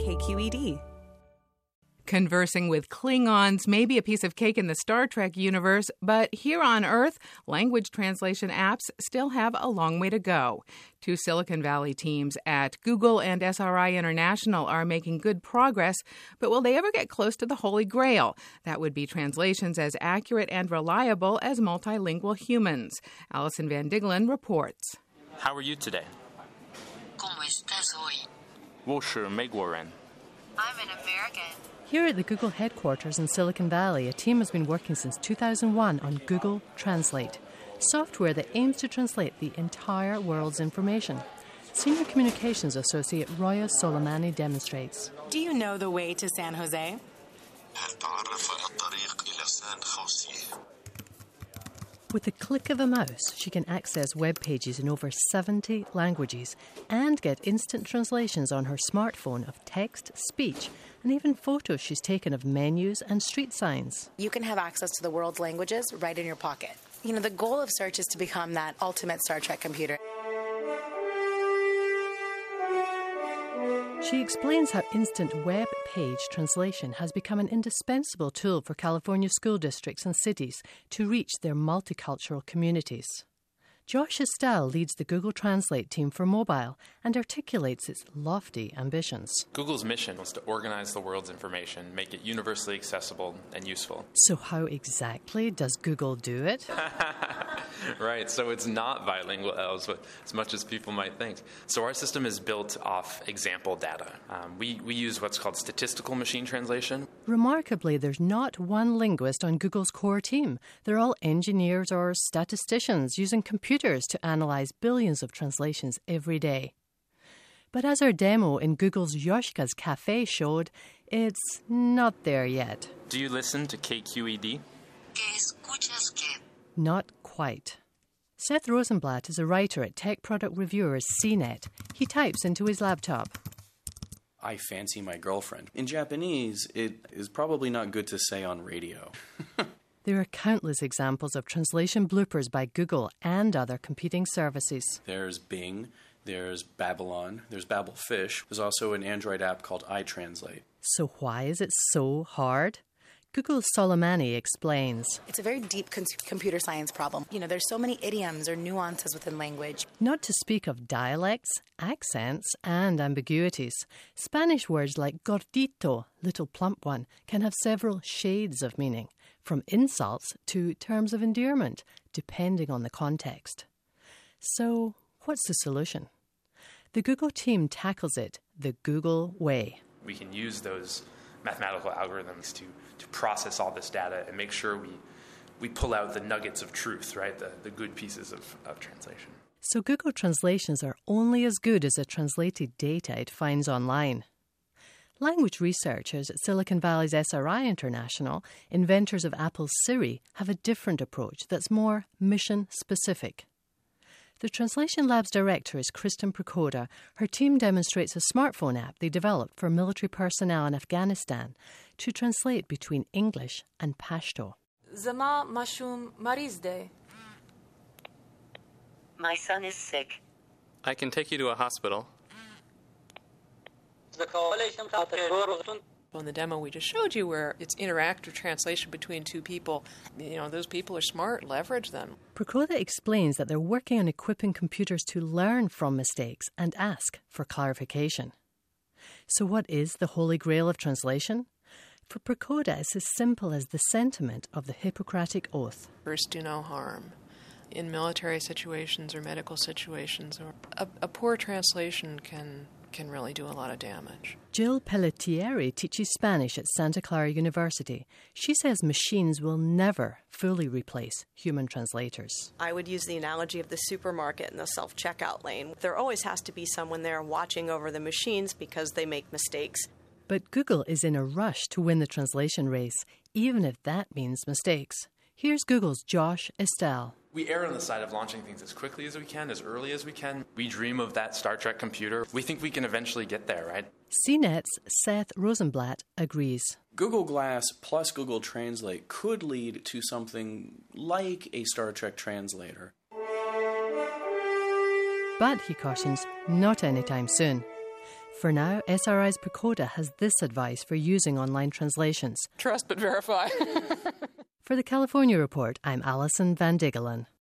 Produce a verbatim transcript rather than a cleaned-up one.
K Q E D. Conversing with Klingons may be a piece of cake in the Star Trek universe, but here on Earth, language translation apps still have a long way to go. Two Silicon Valley teams at Google and S R I International are making good progress, but will they ever get close to the Holy Grail? That would be translations as accurate and reliable as multilingual humans. Alison Van Diggelen reports. How are you today? ¿Cómo estás hoy? 我是美国人. I'm an American. Here at the Google headquarters in Silicon Valley, a team has been working since two thousand one on Google Translate, software that aims to translate the entire world's information. Senior Communications Associate Roya Soleimani demonstrates. Do you know the way to San Jose? With the click of a mouse, she can access web pages in over seventy languages and get instant translations on her smartphone of text, speech, and even photos she's taken of menus and street signs. You can have access to the world's languages right in your pocket. You know, the goal of search is to become that ultimate Star Trek computer. She explains how instant web page translation has become an indispensable tool for California school districts and cities to reach their multicultural communities. Josh Estelle leads the Google Translate team for mobile and articulates its lofty ambitions. Google's mission was to organize the world's information, make it universally accessible and useful. So how exactly does Google do it? Right, so it's not bilingual elves, but as much as people might think. So our system is built off example data. Um, we, we use what's called statistical machine translation. Remarkably, there's not one linguist on Google's core team. They're all engineers or statisticians using computers to analyze billions of translations every day. But as our demo in Google's Yoshka's Cafe showed, it's not there yet. Do you listen to K Q E D? ¿Qué escuchas qué? Not quite. Seth Rosenblatt is a writer at tech product reviewers C net. He types into his laptop. I fancy my girlfriend. In Japanese, it is probably not good to say on radio. There are countless examples of translation bloopers by Google and other competing services. There's Bing, there's Babylon, there's Babelfish. There's also an Android app called iTranslate. So why is it so hard? Google's Soleimani explains. It's a very deep con- computer science problem. You know, there's so many idioms or nuances within language. Not to speak of dialects, accents, and ambiguities. Spanish words like gordito, little plump one, can have several shades of meaning, from insults to terms of endearment, depending on the context. So, what's the solution? The Google team tackles it the Google way. We can use those mathematical algorithms to, to process all this data and make sure we, we pull out the nuggets of truth, right? The, the good pieces of, of translation. So Google translations are only as good as the translated data it finds online. Language researchers at Silicon Valley's S R I International, inventors of Apple's Siri, have a different approach that's more mission-specific. The Translation Lab's director is Kristen Prakoda. Her team demonstrates a smartphone app they developed for military personnel in Afghanistan to translate between English and Pashto. Zama mashum marizde. My son is sick. I can take you to a hospital. On the demo we just showed you, where it's interactive translation between two people, you know, those people are smart, leverage them. Prakoda explains that they're working on equipping computers to learn from mistakes and ask for clarification. So what is the holy grail of translation? For Prakoda, it's as simple as the sentiment of the Hippocratic Oath. First, do no harm. In military situations or medical situations, or a, a poor translation can can really do a lot of damage. Jill Pelletieri teaches Spanish at Santa Clara University. She says machines will never fully replace human translators. I would use the analogy of the supermarket and the self-checkout lane. There always has to be someone there watching over the machines because they make mistakes. But Google is in a rush to win the translation race, even if that means mistakes. Here's Google's Josh Estelle. We err on the side of launching things as quickly as we can, as early as we can. We dream of that Star Trek computer. We think we can eventually get there, right? C net's Seth Rosenblatt agrees. Google Glass plus Google Translate could lead to something like a Star Trek translator. But, he cautions, not anytime soon. For now, S R I's Pacoda has this advice for using online translations. Trust but verify. For the California Report, I'm Alison Van Diggelen.